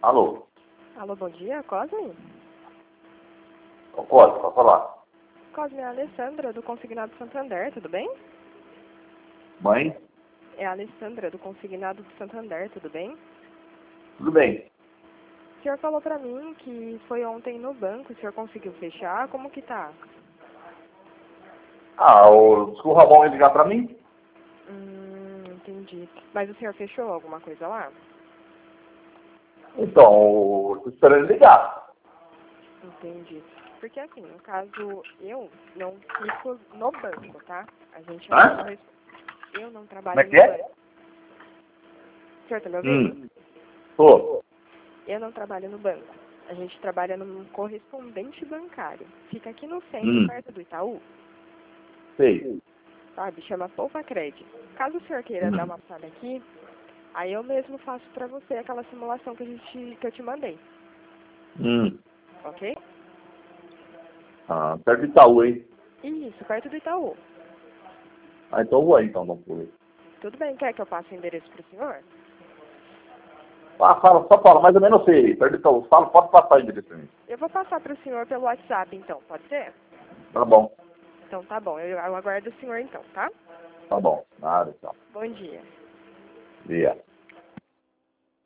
Alô? Alô, bom dia, Cosme? Pode falar. Cosme, é a Alessandra, do Consignado Santander, tudo bem? Mãe? É a Alessandra, do Consignado do Santander, tudo bem? Tudo bem. O senhor falou pra mim que foi ontem no banco, o senhor conseguiu fechar, como que tá? Diz que o Ramon ia ligar pra mim? Entendi. Mas o senhor fechou alguma coisa lá? Então, tô esperando ele ligar. Entendi. Porque assim, no caso, eu não fico no banco, tá? A gente é Hã? Eu não Como trabalho é que no é? banco. O senhor tá me ouvindo? Tô. Eu não trabalho no banco. A gente trabalha num correspondente bancário. Fica aqui no centro, perto do Itaú, Sei. sabe? Chama Poupa Crédito. Caso o senhor queira dar uma passada aqui, aí eu mesmo faço pra você aquela simulação que eu te mandei, ok? Perto de Itaú, hein? Isso, perto do Itaú. Então eu vou aí, então, não pulo. Tudo bem, quer que eu passe o endereço pro senhor? Só fala, mais ou menos eu sei. Perto de Itaú. Pode passar aí direito pra mim. Eu vou passar pro senhor pelo WhatsApp, então, pode ser? Tá bom. Então tá bom, eu aguardo o senhor então, tá? Tá bom. Nada, tchau. Bom dia. Dia.